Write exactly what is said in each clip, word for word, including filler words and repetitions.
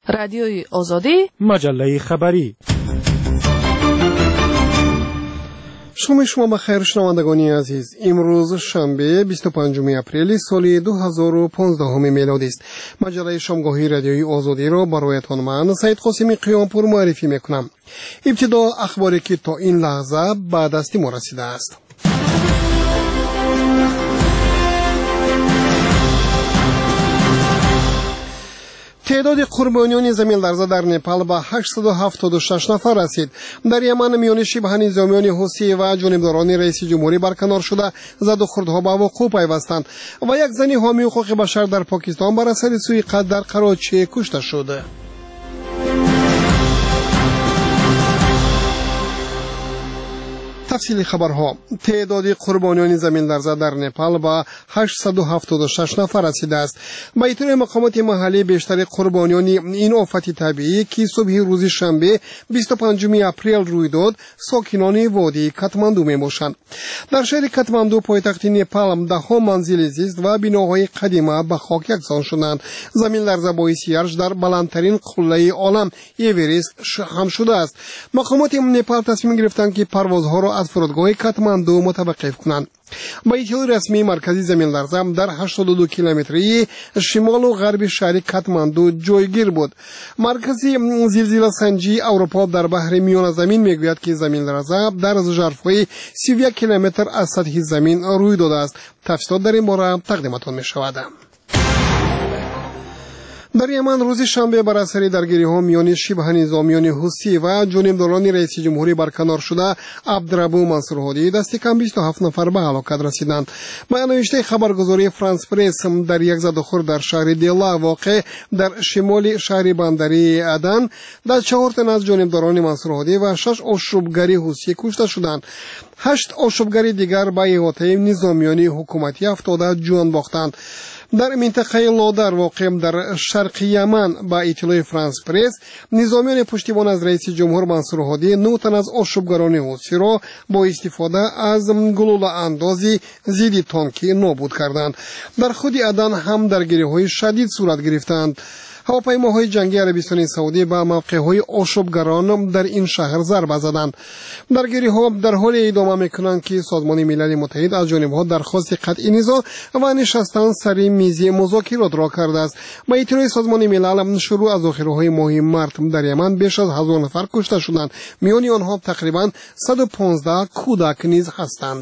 رادیوی آزادی، مجله خبری. شما شما بخیر شنوندگان عزیز. امروز شنبه بیست و پنجم اپریل سال دو هزار و پانزده میلادی است. مجله شامگاهی رادیوی آزادی را برایتان من سید قاسمی قیامپور معرفی میکنم. ابتدا اخباری که تا این لحظه به دست ما رسیده است. تعداد قربانیان زمین لرزه در نپال به هشتصد و هفتاد و شش نفر رسید. در یمن میان شبه نظامیان حوثی و جانبداران رئیس جمهوری برکنار شده زد و خوردها به وقوع پیوستند و یک زن حامی حقوق بشر در پاکستان بر اثر سوء در کراچی کشته شده. تفصیل خبرها. تعداد قربانیان زمین لرزه در نپال با هشتصد و هفتاد و شش نفر رسیده است. با اطلاع مقامات محلی بیشتر قربانیان این آفت طبیعی که صبح روز شنبه بیست و پنجم اپریل روی داد ساکنان وادی کاتماندو میباشند. در شهر کاتماندو پایتخت نپال دهها منزل زیست و بناهای قدیمی به خاک یکسان شدند. زمین لرزه باعث یرش در بلندترین قله عالم اورست هم شده است. مقامات نپال تصمیم گرفتند که پروازها را از فرودگاه کاتماندو متوقف کنند. با اطلاع رسمی مرکزی زمین لرزه در هشتاد و دو کیلومتری شمال و غرب شهر کاتماندو جایگیر بود. مرکزی زلزله سنجی اروپا در بحر میان زمین میگوید که زمین لرزه در ظرف‌های سی و یک کیلومتر از سطح زمین روی داده است. تفصیلات در این باره تقدیمتان می‌شود. در یمن روز شنبه بر اثر درگیری‌ها میان شبه نظامیان حوثی و جانبداران رئیس جمهوری برکنار شده عبدالربو منصورهادی دست کم بیست و هفت نفر به هلاکت رسیدند. با نوشته خبرگزاری فرانس پرس در یک زدوخور در شهر دیلا واقع در شمال شهر بندری عدن در چهار تن از جانبداران منصورهادی و شش آشوبگری حوثی کشته شدند. هشت آشوبگری دیگر به احاطه نظامیان حکومتی افتاده جان باختند. در منطقه لادر واقع در شرق یمن با اطلاع فرانس پرس نظامیان پشتیبان از رئیس جمهور منصورهادی نه تن از آشوبگران حوثی را با استفاده از گلوله اندازی ضد تانکی نابود کردند. در خود عدن هم درگیری‌های شدید صورت گرفتند. هواپیماهای جنگی عربستان سعودی به موقع‌های آشوبگران در این شهر ضربه زدند. درگیری‌ها در حال ادامه می‌کنند که سازمان ملل متحد از جانب‌ها درخواست قطعی نزاع و نشستن سر میز مذاکرات را کرده است. با اطلاع سازمان ملل شروع از آخرهای ماه مارس در یمن بیش از هزار نفر کشته شدند. میان آنها تقریباً صد و پانزده کودک نیز هستند.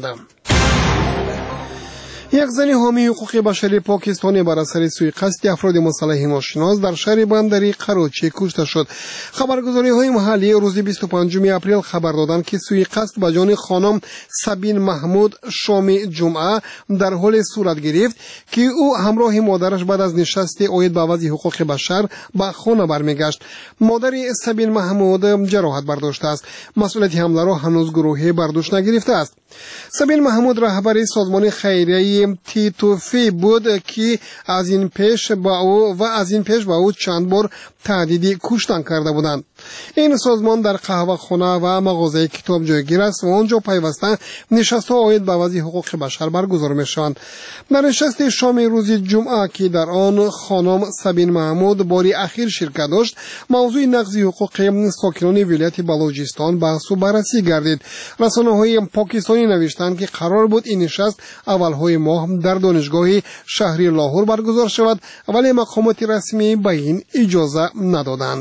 یک زن حامی حقوق بشری پاکستانی بر اثر سوءقصد افراد مسلح ناشناس در شهر بندری کراچی کشته شد. خبرگزاری‌های محلی روز بیست و پنجم اپریل خبر دادند که سوءقصد به جان خانم سبین محمود شام جمعه در حال صورت گرفت که او همراه مادرش بعد از نشست عاید به وضع حقوق بشر به خانه برمیگشت. مادر سبین محمود جراحت برداشته است. مسئولیت حمله را هنوز گروهی برداشت نگرفته است. سبین محمود رهبر سازمان خیریه تیتوفی بود که از این پیش با او و از این پیش با او چند بار تهدید کشتن کرده بودند. این سازمان در قهوه خانه و مغازه کتاب جایگیر است و آنجا پیوسته نشست‌ها عاید به وضع حقوق بشر برگزار می‌شوند. در نشست شام روز جمعه که در آن خانم سبین محمود باری اخیر شرکت داشت، موضوع نقض حقوق ساکنان ولایت بلوچستان بحث و بررسی گردید. رسانه‌های پاکستانی نوشتند که قرار بود این نشست اولهای ماه در دانشگاه شهری لاهور برگزار شود، ولی مقامات رسمی به این اجازه ندادند.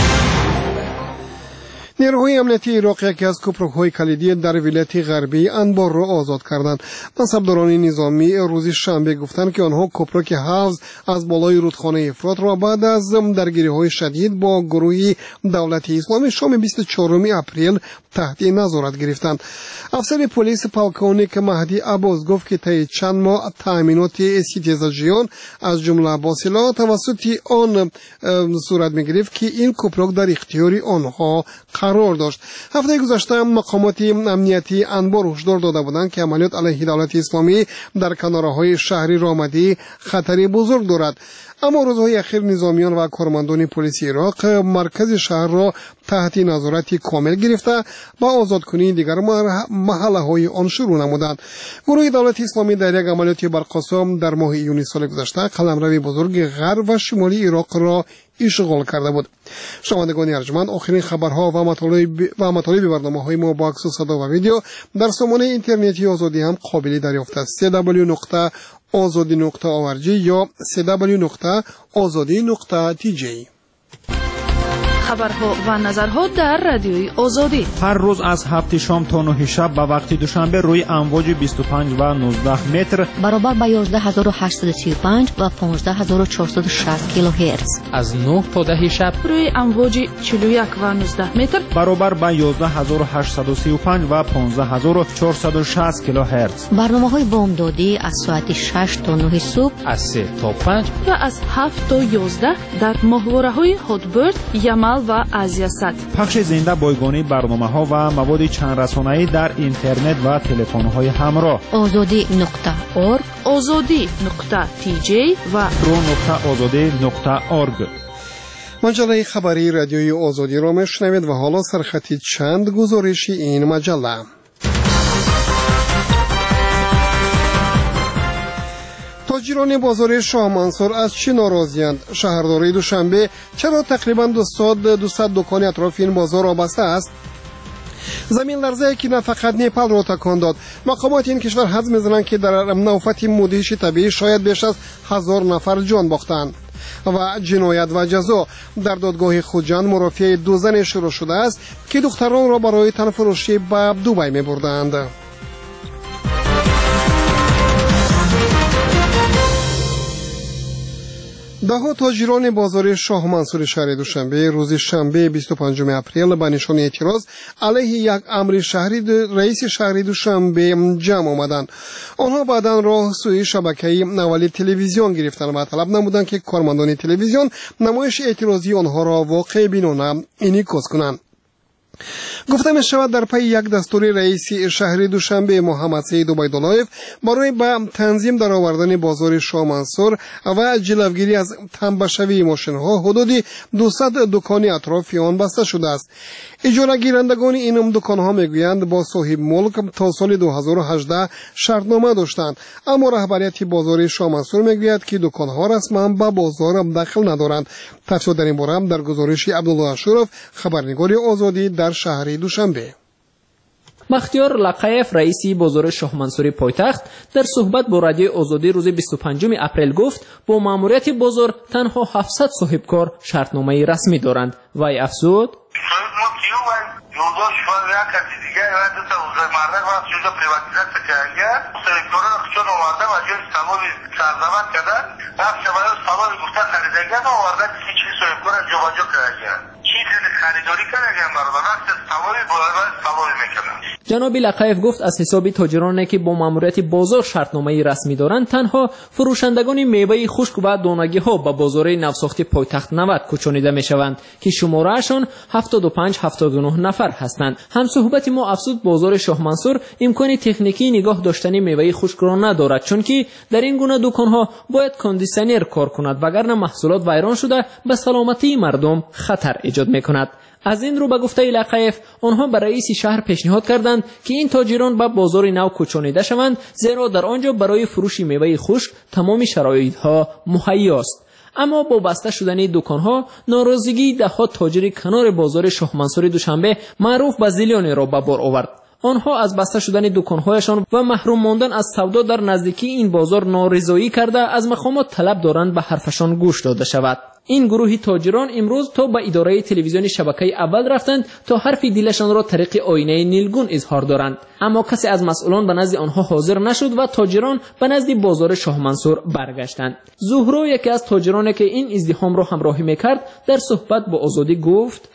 نیروهای امنیتی عراق یکی از کوپرک‌های کلیدی در ولایت غربی انبار را آزاد کردند. منصبداران نظامی روز شنبه گفتند که آنها کوپرک حفظ از بالای رودخانه افرات را بعد از درگیری‌های شدید با گروه دولت اسلامی شام بیست و چهارم اپریل تحت نظارت گرفتند. افسر پلیس پالکونیک مهدی عباس گفت که طی چند ماه تأمینات استیزاجیان از جمله با سلاح توسط آن صورت می‌گرفت که این کوپرک در اختیار آنها قرار داشت. هفته گذشته مقامات امنیتی انبار هشدار داده بودند که عملیات علیه دولت اسلامی در کناره‌های شهری رامدی خطری بزرگ دارد. اما روزهای اخیر نظامیان و کارمندان پلیس عراق مرکز شهر را تحت نظارت کامل گرفته با آزادکنی دیگر محله‌های آن شروع نمودند. گروه دولت اسلامی در یک عملیات برقاسم در ماه یونیو سال گذشته قلمرو بزرگ غرب و شمالی عراق را اشغال کرده بود. شنوندگان ارجمند، آخرین خبرها و مطالب و مطالب برنامه‌های ما با عکس و صدا و ویدیو در سامانه اینترنتی آزادی هم قابل دریافت است. دبلیو دبلیو دبلیو نقطه آزادی نقطه org یا دبلیو دبلیو دبلیو نقطه آزادی نقطه تی جی. خبرها و نظرها در رادیوی آزادی هر روز از هفت شام تا نه شب به وقت دوشنبه روی امواج بیست و پنج و نوزده متر برابر با یازده هزار و هشتصد و سی و پنج و پانزده هزار و چهارصد و شصت کیلوهرتز از نه تا ده شب روی امواج چهل و یک و نوزده متر برابر با یازده هزار و هشتصد و سی و پنج و پانزده هزار و چهارصد و شصت کیلوهرتز. برنامه‌های بامدادی از ساعت شش تا نه صبح، از سه تا پنج و از هفت تا یازده در ماهواره‌های هاتبرد، یمل و آسیا صد. پخش زنده بایگانی برنامه‌ها و مواد چند رسانه‌ای در اینترنت و تلفن‌های همراه. آزادی نقطه اورگ، آزادی نقطه تی جی و رو نقطه آزادی نقطه اورگ. مجله خبری رادیوی آزادی را میشنوید و حالا سرخطی چند گزارش این مجله. تاجران بازار شاه منصور از چی ناراضی‌اند؟ شهرداری دوشنبه چرا تقریباً دویست دکان اطراف این بازار را بسته است؟ زمین لرزه‌ای که نه فقط نیپال را تکان داد، مقامات این کشور حدس می‌زنند که در نوفت مدهش طبیعی شاید بیش از هزار نفر جان باختند. و جنایت و جزا در دادگاه خوجند مرافعه دو زن شروع شده است که دختران را برای تنفروشی به دبی می‌بردند. دهها تاجران بازار شاه منصور شهر دوشنبه روز شنبه بیست و پنجم اپریل به نشان اعتراض علیه یک امر شهری رئیس شهر دوشنبه جمع آمدند. آنها بعداً راه سوی شبکه اولی تلویزیون گرفتند و طلب نمودند که کارمندان تلویزیون نمایش اعتراضی آنها را واقع بینانه انعکاس کنند. گفته می شود در پی یک دستور رئیس شهر دوشنبه محمد سعید عبیداللهیف برای به تنظیم در آوردن بازار شاه منصور و جلوگیری از تنبشوی ماشین ها حدود دویست دکان اطراف آن بسته شده است. اجاره گیرندگان این دکان ها میگویند با صاحب ملک تا سال دو هزار و هجده شرطنامه داشتند، اما رهبریت بازار شاه منصور میگوید که دکان ها رسما به بازار دخل ندارند. تفصیل در این باره در گزارش عبدالله اشرف، خبرنگار آزادی در شهر دوشنبه. بختیار لقایف رئیس بازار شاه منصور پایتخت در صحبت با رادیوی آزادی روز بیست و پنجم اپریل گفت با ماموریت بازار تنها هفتصد صاحبکار شرطنامه رسمی دارند. وی افزود yoldaş var veya katidiga evde de uzaymarda var şurada privatizatsiya qilingan sektorda kuchon omarda va joy sababi sarzamat kada nafsabari sababi gufta xaridagan omarda kichik so'yibkor jo'bajo qilingan chizini xaridori qilingan barda nafs sababi bo'lar sababi mekanam. جناب لقایف گفت از حساب تاجرانی که با ماموریت بازار شرطنامه رسمی دارند تنها فروشندگان میوه خشک و دانگی ها به بازار نوساختی پایتخت نود کوچانیده می شوند که شمارهشان هفتاد و پنج هفتاد و نه نفر هستند. هم صحبت ما افزود بازار شاه منصور امکان تکنیکی نگاه داشتن میوه خشک را ندارد، چون که در این گونه دکان ها باید کاندیسنر کار کند وگرنه محصولات ویران شده به سلامتی مردم خطر ایجاد می کند. از این رو به گفته لقایف آنها به رئیس شهر پیشنهاد کردند که این تاجران به بازار نو کوچانیده شوند، زیرا در آنجا برای فروش میوه خشک تمام شرایط ها مهیا است. اما با بسته شدن دکان ها ناراضگی دهها تاجر کنار بازار شاه منصور دوشنبه معروف به زیلیانی را به بار آورد. آنها از بسته شدن دکانهایشان و محروم ماندن از سودا در نزدیکی این بازار نارضایی کرده از مقامات طلب دارند به حرفشان گوش داده شود. این گروه تاجران امروز تا به اداره تلویزیون شبکه اول رفتند تا حرف دلشان را طریق آینه نیلگون اظهار دارند، اما کسی از مسئولان به نزد آنها حاضر نشد و تاجران به نزد بازار شاه منصور برگشتند. زهرا یکی از تاجرانی که این ازدحام را همراهی میکرد در صحبت با آزادی گفت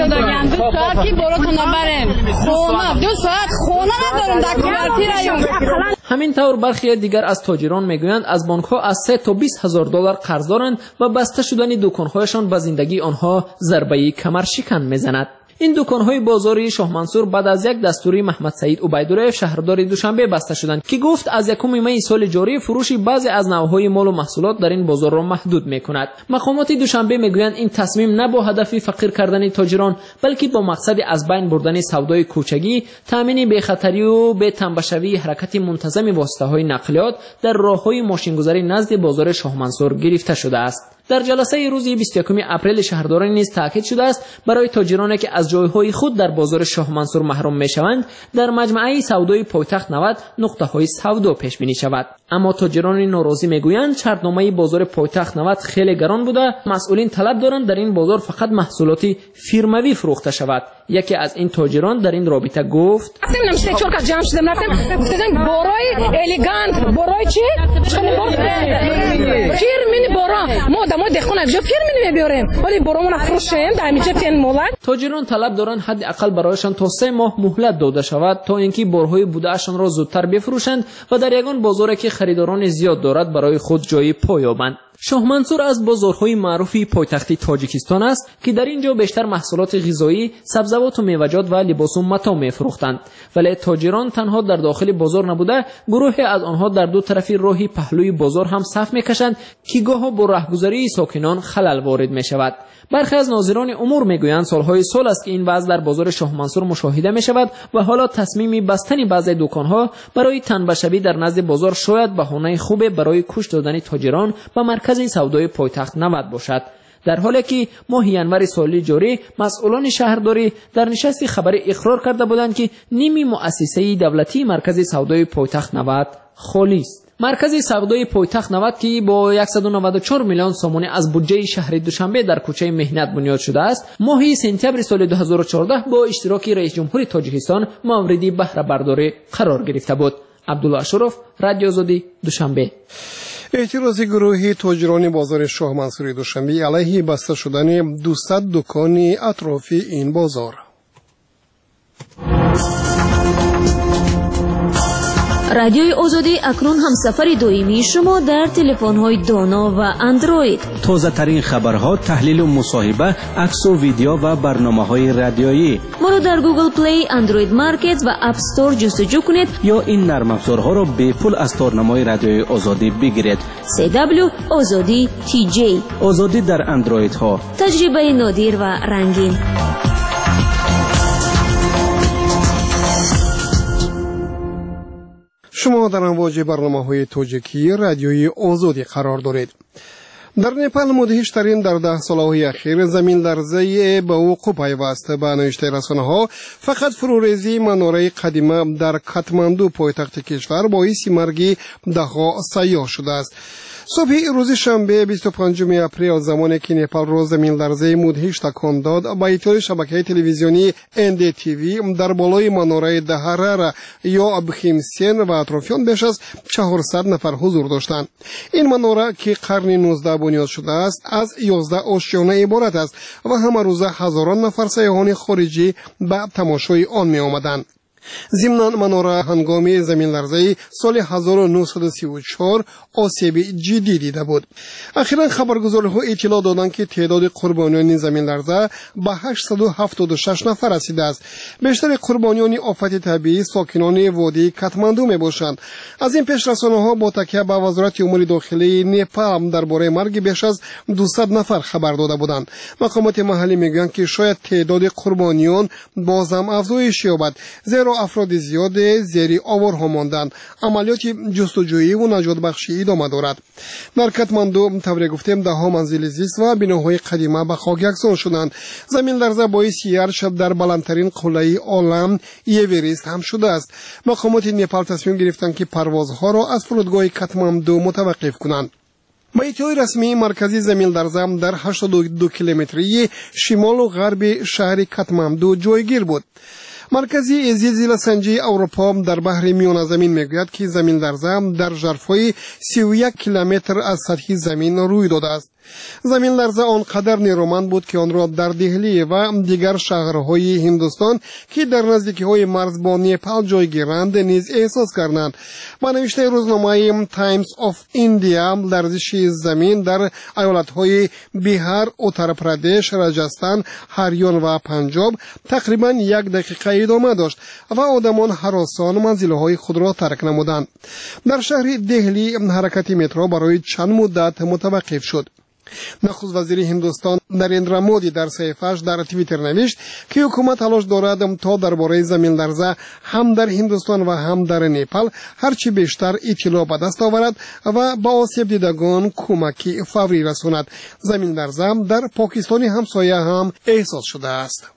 همین طور برخی دیگر از تاجران میگویند از بانک ها از سه تا بیست هزار دلار قرض دارند و بسته شدن دکانهایشان به زندگی آنها ضربه کمر شکن میزند. این دکان‌های بازاری شاه منصور بعد از یک دستوری محمد سعید عبیداللهیف شهردار دوشنبه بسته شدند که گفت از یکم می سال جاری فروش بعضی از نوع‌های مال و محصولات در این بازار را محدود می‌کند. مقامات دوشنبه میگویند این تصمیم نه با هدف فقیر کردن تاجران بلکه با مقصد از بین بردن سودای کوچگی، تامین بی‌خطری و به تنبشوی حرکت منتظم واسطه‌های نقلیات در راه‌های ماشین‌گذاری نزد بازار شاه منصور گرفته شده است. در جلسه روز بیست و یکم اپریل شهرداری نیز تاکید شده است برای تاجرانی که از جایهای خود در بازار شاه منصور محروم میشوند در مجمع سودای پایتخت نود نقطه‌های سودا پیش بینی شود. اما تاجران ناراضی میگویند شرطنامه بازار پایتخت نود خیلی گران بوده. مسئولین طلب دارند در این بازار فقط محصولات فیرموی فروخته شود. یکی از این تاجران در این رابطه گفت: رفتم نمیشه چون که جمع شدم رفتم گفتن برای الیگانت برای چی فیرمین برا ما دما دخونه جو فیرمین میبریم ولی برامون فروشیم در اینجا تن مولد. تاجران طلب دارند حداقل برایشان تا سه ماه مهلت داده شود تا اینکه بارهای بوده‌شان را زودتر بفروشند و در یگان بازاری که خریداران زیاد دارد برای خود جای پا یابند. شاه منصور از بازارهای معروفی پایتخت تاجیکستان است که در اینجا بیشتر محصولات غذایی، سبزیجات و میوه‌جات و لباس و متاع می‌فروختند. ولی تاجران تنها در داخل بازار نبوده، گروهی از آنها در دو طرف راهی پهلوی بازار هم صف می‌کشند که گاه با راهگذاری ساکنان خلل وارد می‌شود. برخی از ناظران امور میگویند سالهای سال است که این وضع در بازار شاه منصور مشاهده می‌شود و حالا تصمیم بستن بعضی دکان‌ها برای تنبشبی در نزد بازار شاید بهانه خوبی برای کش دادن تاجران و مرکز سودای پایتخت نود باشد. در حالی که ماه ینور سال جاری مسئولان شهرداری در نشست خبری اقرار کرده بودند که نیمی مؤسسه دولتی مرکز سودای پایتخت نود خالی است. مرکز سودای پایتخت نود که با صد و نود و چهار میلیون سومانی از بودجه شهر دوشنبه در کوچه مهنت بنیاد شده است، ماه سپتامبر سال دو هزار و چهارده با اشتراک رئیس جمهور تاجیکستان مورد بهره برداری قرار گرفته بود. عبدالله اشرف، رادیو آزادی، دوشنبه. اعتراض گروهی تاجران بازار شاه منصور دوشنبه علیه بسته شدن دویست دکان اطرافی این بازار. رادیوی آزادی اکنون همسفر دائمی شما در تلفن‌های دانا و اندروید. تازه ترین خبرها، تحلیل و مصاحبه، عکس و ویدیو و برنامه‌های رادیویی. ما را در گوگل پلی، اندروید مارکت و اپ استور جستجو کنید یا این نرم افزارها را به پول از تارنمای رادیوی آزادی بگیرید. سی دبلیو آزادی تی جی. آزادی در اندروید ها. تجربه نادر و رنگین. شما در امواج برنامه‌های تاجیکی رادیوی آزادی قرار دارید. در نپال مدهشترین در ده سالهای اخیر زمین لرزه به وقوع پیوسته به نوشته رسانه‌ها فقط فروریزی مناره قدیمه در کاتماندو پایتخت کشور باعث مرگ ده‌ها سیاح شده است. صبح روز شنبه بیست و پنجم اپریل زمانی که نپال را زمین لرزه مدهش تکان داد، با اطلاع شبکه تلویزیونی ان دی تی وی در بالای مناره دهرارا یا بخیمسین و اطرافیان بیش از چهارصد نفر حضور داشتند. این مناره که قرن نوزدهم بنیاد شده است از یازده آشیانه عبارت است و همه روزه هزاران نفر سیاحان خارجی به تماشای آن می آمدند. ضمن مناره هنگام زمین لرزه سال هزار و نهصد و سی و چهار آسیب جدی دیده بود. اخیرا خبرگزاری‌ها اطلاع دادند که تعداد قربانیان زمین لرزه به هشتصد و هفتاد و شش نفر رسیده است. بیشتر قربانیان آفت طبیعی ساکنان وادی کاتماندو میباشند. از این پیش رسانه‌ها با تکیه به وزارت امور داخلی نپال درباره مرگ بیش از دویست نفر خبر داده بودند. مقامات محلی میگویند که شاید تعداد قربانیان بازم افزایش یابد، زیرا افراد زیاد زیر آوارها ماندند. عملیات جستجویی و نجات بخشی ادامه دارد. در کاتماندو طوری گفتیم ده ها منزل زیست و بناهای قدیمی به خاک یکسان شدند. زمین لرزه باعث یار شب در بلندترین قله عالم ایوریست هم شده است. مقامات نپال تصمیم گرفتند که پروازها را از فرودگاه کاتماندو متوقف کنند. با اطلاع رسمی مرکزی زمین لرزه در هشتاد و دو کیلومتری شمال و غرب شهر کاتماندو جایگیر بود. مرکزی زلزله سنجی اروپا در بحر میان زمین میگوید که زمین لرزه در ژرفای سی و یک کیلومتر از سطح زمین روی داده است. زمین لرزه آنقدر نیرومند بود که آن را در دهلی و دیگر شهرهای هندوستان که در نزدیکی‌های مرز با نپال جایگیرند نیز احساس کردند. با نوشته روزنامه تایمز آف ایندیا لرزش زمین در ایالت‌های بیهار، اتر پردیش، راجستان، هریان و پنجاب تقریبا یک دقیقه ادامه داشت و آدمان هراسان منزل‌های خود را ترک نمودند. در شهر دهلی حرکت مترو برای چند مدت متوقف شد. نخست وزیر هندوستان نریندرا مودی در صحیفه‌اش در توییتر نوشت که حکومت تلاش دارد تا درباره زمین لرزه هم در هندوستان و هم در نیپال هرچی بیشتر اطلاع به دست آورد و با آسیب دیدگان کمکی فوری رساند. زمین لرزه در پاکستان همسایه هم احساس شده است.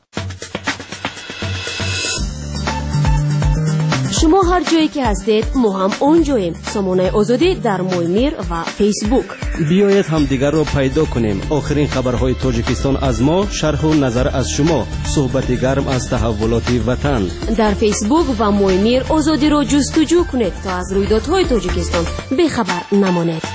شما هر جایی که هستید ما هم اونجاییم. سامانه آزادی در مویمیر و فیسبوک. بیایید هم دیگر رو پیدا کنیم. آخرین خبرهای تاجیکستان از ما، شرح و نظر از شما، صحبت گرم از تحولات وطن. در فیسبوک و مویمیر آزادی رو جستجو کنید تا از رویدادهای تاجیکستان بیخبر نمانید.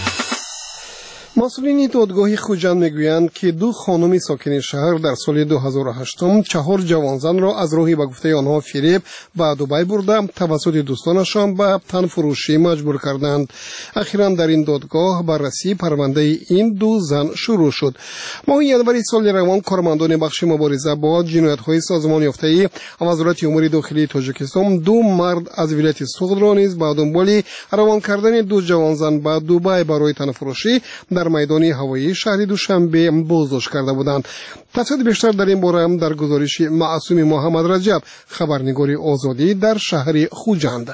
مسئولین دادگاه خوجند میگویند که دو خانم ساکن شهر در سال دو هزار و هشت چهار جوانزن را از راهی به گفته آنها فریب به دبی برده توسط دوستانشان به تن فروشی مجبور کردند. اخیراً در این دادگاه بررسی پرونده این دو زن شروع شد. ماه ینوری سال روان کارمندان بخش مبارزه با جنایت‌های سازمان یافته وزارت امور داخلی تاجیکستان دو مرد از ولایت سوغد را نیز به دنبال روان کردن دو جوانزن به دبی برای تن فروشی در میدان هوایی شهر دوشنبه بازداشت کرده بودند. تفصیل بیشتر در این باره در گزارش معصوم محمد رجب، خبرنگار آزادی در شهر خوجند.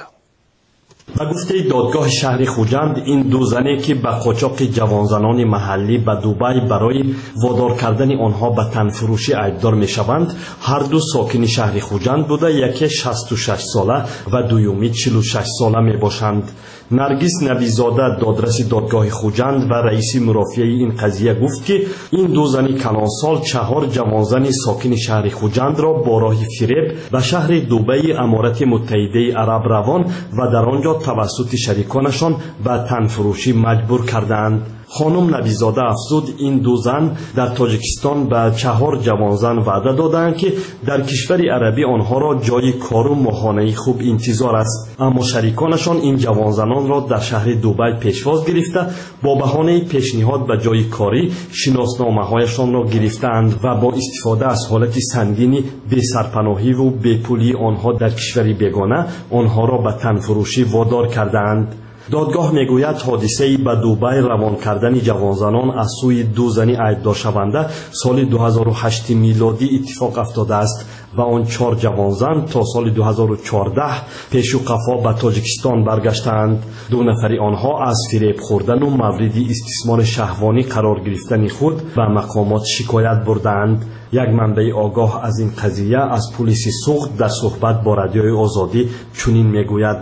به گفته دادگاه شهر خوجند، این دو زنی که به قاچاق جوانزنان محلی به دبی برای وادار کردن آنها به تنفروشی ایبدار می شوند، هر دو ساکن شهر خوجند بوده، یکی شصت و شش ساله و دومی چهل و شش ساله می باشند. نرگس نبیزاده دادرس دادگاه خوجند و رئیس مرافعه این قضیه گفت که این دو زن کلانسال چهار جوانزن ساکن شهر خوجند را با راه فریب به شهر دبی امارات متحده عرب روان و در آنجا توسط شریکانشان به تنفروشی مجبور کردند. خانم نبیزاده افزود این دو زن در تاجیکستان به چهار جوانزن وعده دادند که در کشور عربی آنها را جای کار و ماهانه خوب انتظار است، اما شریکانشان این جوانزنان را در شهر دبی پیشواز گرفته با بهانه پیشنهاد به جای کاری شناسنامه‌هایشان را گرفتند و با استفاده از حالت سنگین بی سرپناهی و بی پولی آنها در کشور بیگانه آنها را به تنفروشی وادار کردند. دادگاه میگوید حادثه به دبی روان کردن جوانزنان از سوی دو زن ایبدار شونده سال دو هزار و هشت میلادی اتفاق افتاده است و آن چهار جوانزن تا سال دو هزار و چهارده پیش و قفا به تاجیکستان برگشتند. دو نفری آنها از فریب خوردن و مورد استثمار شهوانی قرار گرفتن خود به مقامات شکایت بردند. یک منبع آگاه از این قضیه از پلیس سوغد در صحبت با رادیوی آزادی چنین میگوید: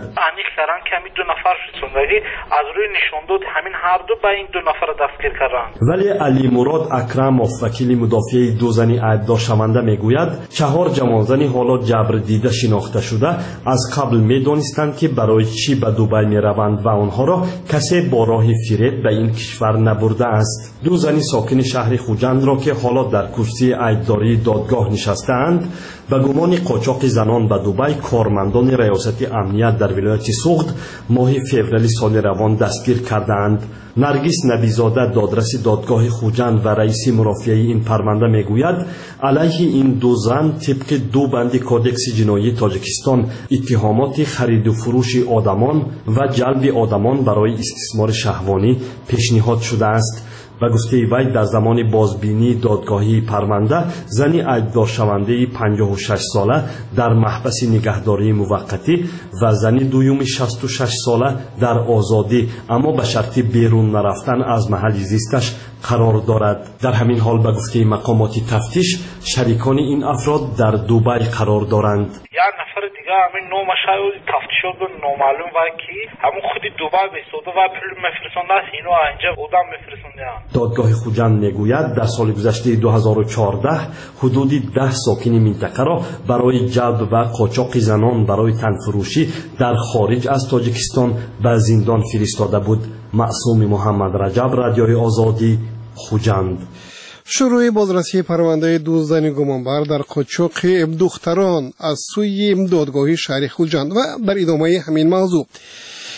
کمی دو نفر شدندگی از روی نشان داد همین هر دو به این دو نفر دستگیر کردند. ولی علی مراد اکرموف وکیل مدافع دو زن ایبدار شونده میگوید چهار جوانزن حالا جبر دیده شناخته شده از قبل میدانستند که برای چی به دبی میروند و آنها را کسی با راه فریب به این کشور نبرده است. دو زن ساکن شهر خوجند را که حالا در کرسی ایبداری دادگاه نشستند به گمان قاچاق زنان به دبی کارمندان ریاست امنیت در ولایت سوغد ماه فوریه سال روان دستگیر کردند. نرگس نبیزاده دادرس دادگاه خوجند و رئیس مرافعه این پرونده میگوید علیه این دو زن طبق دو بند کودکس جنایی تاجیکستان اتهامات خرید و فروش آدمان و جلب آدمان برای استثمار شهوانی پیشنهاد شده است. و گفته وی در زمان بازبینی دادگاهی پرونده زنی ایبدار شونده پنجاه و شش ساله در محبس نگهداری موقتی و زنی دوم شصت و شش ساله در آزادی اما به شرط بیرون نرفتن از محل زیستش قرار دارد. در همین حال به گفته مقامات تفتیش شریکان این افراد در دبی قرار دارند. یک نفر دیگه همین نامش تفتیشات به نامعلوم و کی همون خودی دبی بسوده و پول مفرستنده است، اینو اینجا بودم مفرستنده. دادگاه خوجند میگوید در سال گذشته دو هزار و چهارده حدودی ده ساکن منطقه را برای جلب و قاچاق زنان برای تنفروشی در خارج از تاجیکستان به زندان فرستاده بود. معصوم محمد رجب، رادیوی آزادی، خوجند. شروع بازرسی پرونده دو زن گمانبر در قاچاق دختران از سوی دادگاه شهر خوجند و در ادامه همین موضوع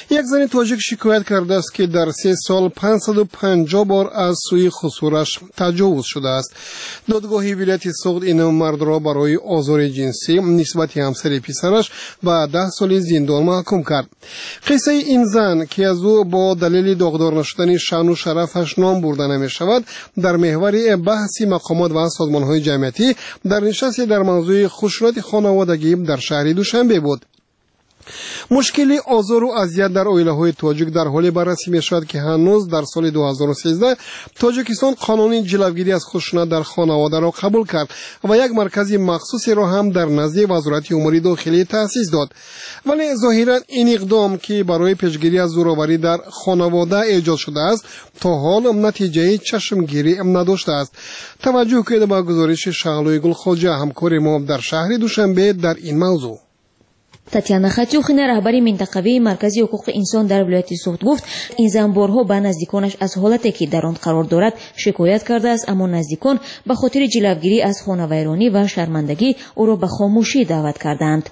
یک زن تاجیک شکایت کرده است که در سه سال پانصد و پنجاه بار از سوی خسورش تجاوز شده است. دادگاه ولایت سوخت این مرد را برای آزار جنسی نسبت همسر پسرش به ده سال زندان محکوم کرد. قصه این زن که از او با دلیل داغدار نشدن شأن و شرفش نام برده نمی شود در محور بحث مقامات و سازمان‌های جمعیتی در نشستی در موضوع خشونت خانوادگی در شهر دوشنبه بود. مشکل آزار و اذیت در عائله‌های تاجیک در حال بررسی می‌شود که هنوز در سال دو هزار و سیزده تاجیکستان قانون جلوگیری از خشونت در خانواده را قبول کرد و یک مرکز مخصوصی را هم در نزد وزارت امور داخلی تأسیس داد. ولی ظاهراً این اقدام که برای پیشگیری از زورآوری در خانواده ایجاد شده است تا حال نتیجه چشمگیری نداشته است. توجه کنید به گزارش شغلوی گلخواجه همکار ما در شهر دوشنبه در این موضوع. تاتیانا خاتیوخینا رهبری منطقوی مرکزی حقوق انسان در ولایت سوخت گفت این زن بارها به نزدیکانش از حالتی که در آن قرار دارد شکایت کرده است، اما نزدیکان به خاطر جلوگیری از خانوادگی و شرمندگی او را به خاموشی دعوت کردند.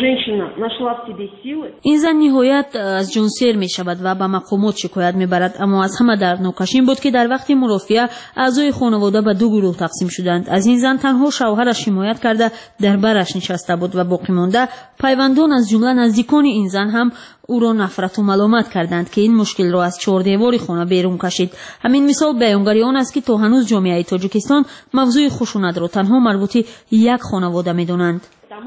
این زن نهایت از جان سیر می شود و به مقامات شکایت می برد، اما از همه دردناکش این بود که در وقت مرافعه اعضای خانواده به دو گروه تقسیم شدند. از این زن تنها شوهرش حمایت کرده در برش نشسته بود و باقی مانده پیوندان از جمله نزدیکان این زن هم او را نفرت و ملامت کردند که این مشکل را از چهار دیواری خانه بیرون کشید. همین مثال بیانگری آن است که تا هنوز جامعه تاجیکستان موضوع خشونت را تنها مربوط یک خانواده می‌دانند.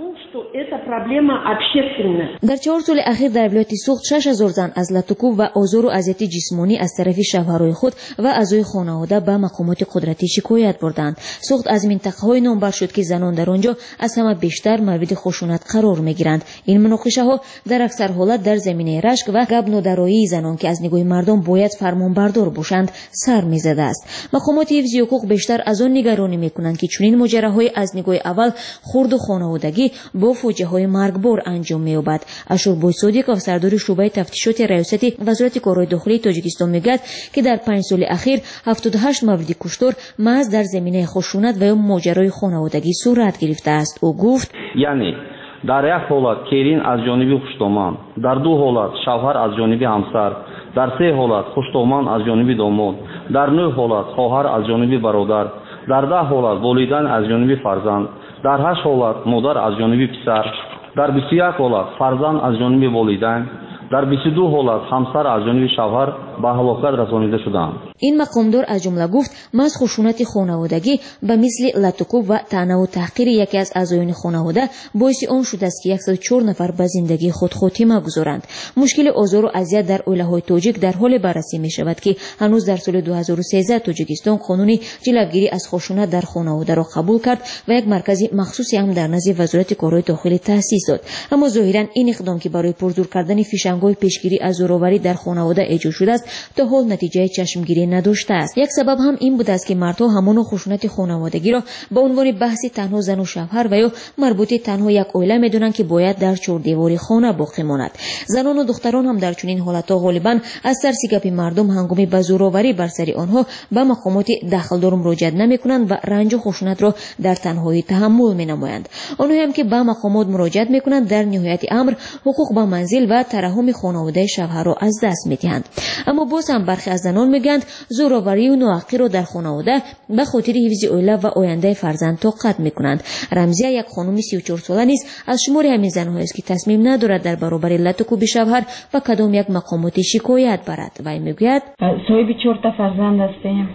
در چهار سال اخیر در ولایت سوخت شش هزار زن از لطکوب و آزار و اذیت جسمانی از طرف شوهرای خود و اعضای خانواده به مقامات قدرتی شکایت بردند. سوخت از منطقه‌های نامبر شد که زنان در آنجا از همه بیشتر مورد خشونت قرار می‌گیرند. این مناقشه‌ها در اکثر حالت در زمینه رشک و گبنودرایی زنان که از نگاه مردم باید فرمانبردار باشند سر می‌زده است. مقامات حفظ حقوق بیشتر از آن نگرانی می‌کنند که چنین ماجراهای از نگاه اول خرد و خانوادگی با فوجیه‌های مرگبار انجام می‌یابد. اشوربوی صادق افسردار شعبه تفتیشات ریاست وزارت کارهای داخلی تاجیکستان میگوید که در پنج سال اخیر هفتاد و هشت مورد کشتار محض در زمینه خشونت و ماجرای خانوادگی صورت گرفته است. او گفت یعنی در یک حالت کیرین از جانب خشتومان، در دو حالت شوهر از جانب همسر، در سه حالت خشتومان از جانب داماد، در نه حالت خواهر از جانب برادر، در ده حالت والدین از جانب فرزند، در هشت حالت مادر از جانب پسر، در بیست و یک حالت فرزند از جانب والدین، در بیست و دو حالت همسر از جانب شوهر به هلاکت رسانیده شدند. این مقامدار از جمله گفت محض خشونت خانوادگی به مثل لطکوب و طعنه و تحقیر یکی از اعضایان خانواده باعث آن شده است که صد و چهار نفر به زندگی خود خاتمه گذارند. مشکل آزار و اذیت در عائله‌های تاجیک در حال بررسی می شود که هنوز در سال دو هزار و سیزده تاجیکستان قانونی جلوگیری از خشونت در خانواده را قبول کرد و یک مرکز مخصوصی هم در نزد وزارت کارهای داخلی تأسیس داد. اما ظاهرا این اقدام که برای پرزور کردن فیشنگ‌های پیشگیری از زورآوری در خانواده ایجاد شده است تا حال نتیجه چشمگیری نداشته است. یک سبب هم این بود است که مردها همان خشونت خانوادگی را به عنوان بحثی تنها زن و شوهر و یا مربوط تنها یک عائله می‌دانند که باید در چهار دیواری خانه باقی ماند. زنان و دختران هم در چنین حالت‌ها غالباً از ترس گپ مردم هنگام به زورآوری بر سر آنها به مقامات دخلدار مراجعه نمی‌کنند و رنج و خشونت را در تنهایی تحمل می‌نمایند. آنها هم که به مقامات مراجعه می‌کنند در نهایت امر حقوق به منزل و ترحم خانواده شوهر را از دست می‌دهند. اما باز هم برخی از زنان میگویند زورآوری و ناحقی را در خانواده به خاطر حفظ عائله و آینده فرزند طاقت میکنند. رمزیه یک خانم سی و چهار ساله نیست از شمار همین زن‌هایی است که تصمیم ندارد در برابر لطکوب شوهر و کدام یک مقامات شکایت برد. و میگوید صاحب چهار تا فرزند هستیم.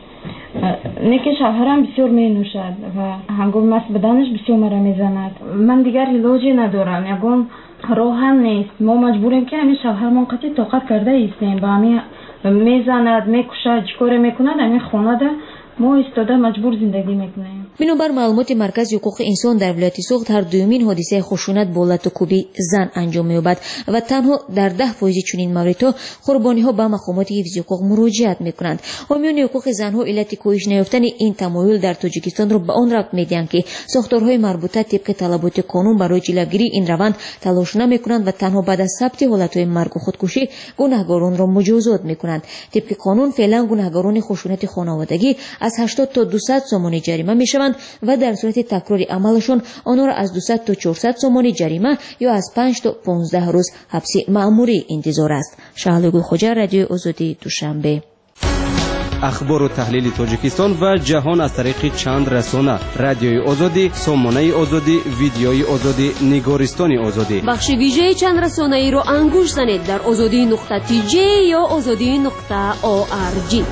نیک شوهرم بسیار می نوشد و هنگام مست بدنش بسیار مرا میزند. من دیگر علاجی ندارم، یگان راه هم نیست. ما مجبوریم که همین شوهرمان قطعی طاقت کرده ایستیم. با همین میزند، میکشد، چیکار میکند، همین خانه ده ما ایستاده مجبور زندگی میکنیم. بنابر معلومات مرکز حقوق انسان در ولایت سوخت هر دومین حادثه خشونت با لطکوبی زن انجام می‌یابد و تنها در ده فیصد چنین موردها قربانی‌ها به مقامات حفظ حقوق مراجعه می‌کنند. حامیان حقوق زن‌ها علت کاهش نیافتن این تمایل در تاجیکستان را به آن ربط می‌دهند که ساختارهای مربوطه طبق طلبات قانون برای جلوگیری این روند تلاش نمی‌کنند و تنها بعد از ثبت حالت‌های مرگ و خودکشی گناهکاران را مجازات می‌کنند. طبق قانون فعلا گناهکاران خشونت خانوادگی از هشتاد تا دویست سومانی جریمه می‌شوند میشوند و در صورت تکرار عملشون آنها را از دویست تا چهارصد سومانی جریمه یا از پنج تا پانزده روز حبس مأموری انتظار است. شهلگل خوجا، رادیوی آزادی، دوشنبه. اخبار و تحلیل تاجیکستان و جهان از طریق چند رسانه: رادیوی آزادی، سامانه آزادی، ویدیوی آزادی، نگارستان آزادی. بخش ویژه چند رسانه ای را انگوش زنید در آزادی نقطه تی جی یا آزادی نقطه او آر جی.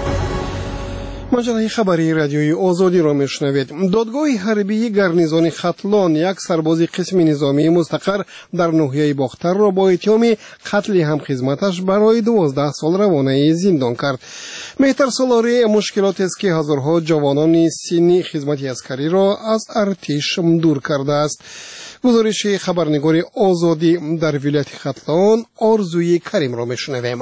مجله خبری رادیوی آزادی را میشنوید. دادگاه حربی گارنیزون ختلان یک سرباز قسم نظامی مستقر در ناحیه باختر را با اتهام قتل همخدمتش برای دوازده سال روانه زندان کرد. مهتر سالاری مشکلات است که هزارها جوانان سنی خدمت عسکری را از ارتش دور کرده است. گزارش خبرنگار آزادی در ولایت ختلان آرزوی کریم را میشنویم.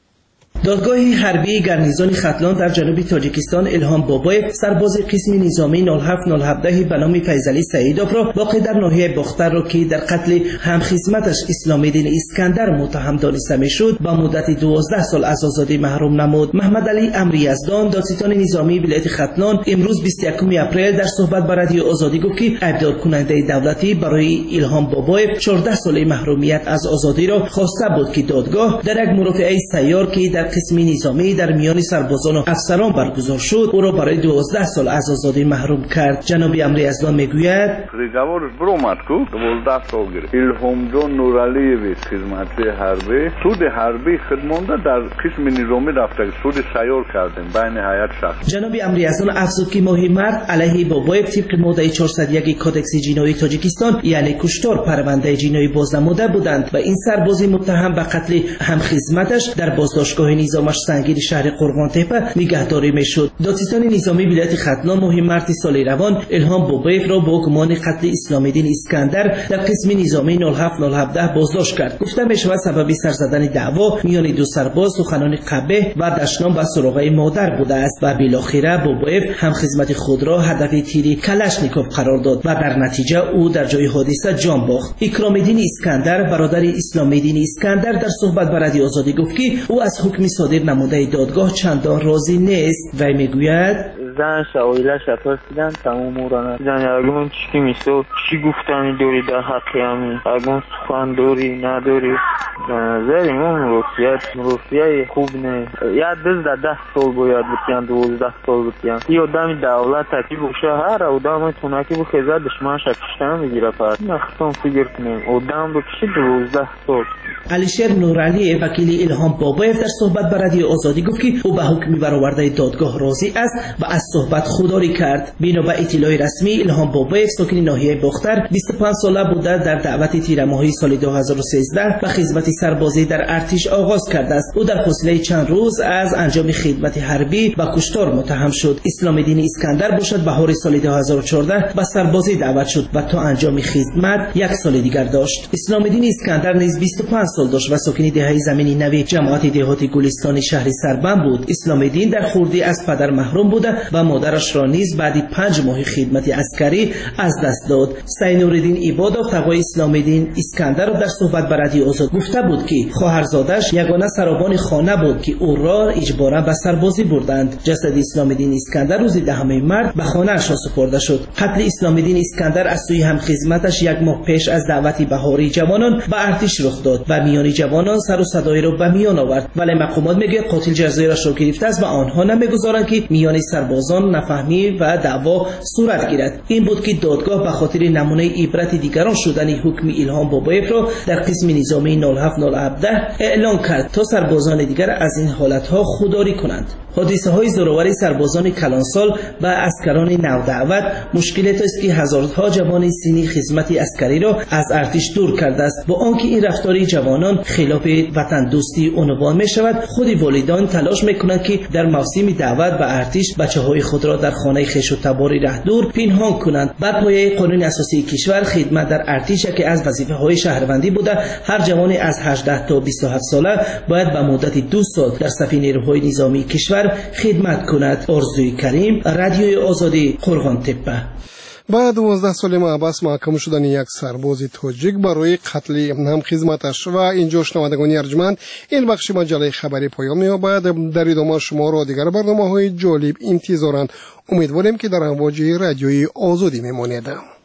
دادگاه حربی گارنیزون ختلان در جنوب تاجیکستان الهام بابایف سرباز قسم نظامی نود و هفت نود و هفت به نام فیضعلی سعیدوف را واقع در ناحیه باختر را که در قتل همخدمتش اسلام‌الدین اسکندر متهم دانسته میشد با مدت دوازده سال از آزادی محروم نمود. محمد علی امری یزدان، دادستان نظامی ولایت ختلان، امروز بیست و یکم اپریل در صحبت با رادیو آزادی گفت که ابدار کننده دولتی برای الهام بابایف چهارده ساله محرومیت از آزادی را خواسته بود که دادگاه در یک مرافعه سیار که در قسم نظامی در میان سربازان و افسران برگزار شد او را برای دوازده سال از آزادی محروم کرد. جناب امری یزدان میگوید ریگاورش برآمد کو دوازده سال گرفت. الهام جان نورعلیوی خدمت حربی سود حربی خدمانده در قسم نظامی رفته سود سیار کردیم بین هیئت شخص. جناب امری یزدان افزود که ماهی مرد علیه بابایف طبق ماده چهارصد و یک کادکس جنایی تاجیکستان یعنی کشتار پرونده جنایی بازنموده بودند و این سرباز متهم به قتل همخدمتش در بازداشتگاه نظامش سنگین شهر قرغان تپه نگهداری میشد. دادستان نظامی ولایت ختلان ماه مارس سال روان الهام بابایف را با گمان قتل اسلام‌الدین اسکندر در قسم نظامی نود و هفت نود و هفت بازداشت کرد. گفته میشود سبب سر زدن دعوا میان دو سرباز سخنان قبیح و دشنام به سراغ مادر بوده است و بالاخره بابایف هم خدمت خود را هدف تیری کلاشنیکوف قرار داد و در نتیجه او در جای حادثه جان باخت. اکرام‌الدین اسکندر برادر اسلام‌الدین اسکندر در صحبت با رادیو آزادی گفت که او از حکم صادر نموده دادگاه چندان راضی نیست و میگوید زنش اویلش پرسیدن تمام اورانه زن اگون چی میسو چی گفتنی دوری در حقی همین اگون سخن دوری ندوری نظر اون مروفیت مروفیه خوب نه یاد بز در ده سال باید بتیان دوازده سال بتیان یه آدمی دولت تکی بوشه هر آدم تونکی بو خیزه دشمن شکشتن میگیره پر نختان فکر کنیم آدم بکشی دوازده سال. علیشیر نورعلی وکیل الهام بابایف در صحبت با رادیو آزادی گفت که او به حکم برآورده دادگاه راضی است و از صحبت خودداری کرد. بنا به اطلاع رسمی الهام بابایف ساکن ناحیه باختر بیست و پنج ساله بوده در دعوت تیر ماهی سال دو هزار و سیزده و خدمت سربازی در ارتش آغاز کرده است. او در فاصله چند روز از انجام خدمت حربی و کشتار متهم شد. اسلام‌الدین اسکندر باشد بهار سال دو هزار و چهارده به سربازی دعوت شد و تا انجام خدمت یک سال دیگر داشت. اسلام‌الدین اسکندر نیز بیست و پنج سال داشت و ساکن دهه زمینی نوی جماعت دهاتی گلستان شهر سربند بود. اسلام‌الدین در خردی از پدر محروم بوده و مادرش را نیز بعد پنج ماه خدمت عسکری از دست داد. سید نورالدین عبادov تقوی اسلام‌الدین اسکندر در صحبت با رادیو آزاد گفته بود که خواهرزادش یگانه سرابان خانه بود که او را اجباراً به سربازی بردند. جسد اسلام‌الدین اسکندر روز دهم مارس به خانه‌اش سپرده شد. قتل اسلام‌الدین اسکندر از سوی همخدمتش یک ماه پیش از دعوت بهاری جوانان به ارتش رخ داد و میان جوانان سر و صدای را به میان آورد. ولی مقامات میگه قاتل جزایرش را گرفته است و آنها نمیگذارند که میان سربازان نفهمی و دعوا صورت گیرد. این بود که دادگاه به خاطر نمونه عبرت دیگران شدن حکم الهام بابایف را در قسم نظامی نود و هفت نود و هفت اعلان کرد تا سربازان دیگر از این حالتها خودداری کنند. حادثه های زورآور سربازان کلانسال و اسکران نودعوت مشکلات است که هزارها جوان سنی خدمت عسکری را از ارتش دور کرده است. با آنکه این رفتار جوانان خلاف وطن دوستی عنوان می شود، خود والدان تلاش میکنند که در موسم دعوت به ارتش بچه‌های خود را در خانه خویش و تباری رهدور پنهان کنند. بر پایه قانون اساسی کشور خدمت در ارتش که از وظیفه‌های شهروندی بوده، هر جوانی از هجده تا بیست و هفت ساله باید به مدت دو سال در صف نیروهای نظامی کشور خدمت کند. آرزوی کریم، رادیوی آزادی، قرغان تپه. بعد دوازده سال محبس محکوم شدن یک سرباز تاجیک برای قتل هم خدمتش. و اینجا شنوندگان ارجمند این بخش مجله خبری پایان می‌یابد. در ادامه شما را دیگر برنامه‌های جالب انتظارند. امیدواریم که در امواج رادیوی آزادی میمانید.